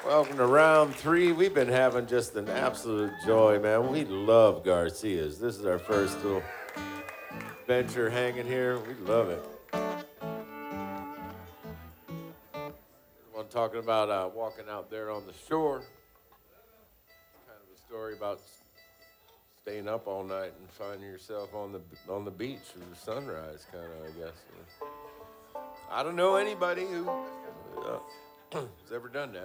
Welcome to round three. We've been having just an absolute joy, man. We love Garcia's. This is our first little venture hanging here. We love it. One talking about walking out there on the shore. Kind of a story about staying up all night and finding yourself on the beach or the sunrise, kind of, I guess. I don't know anybody who has ever done that.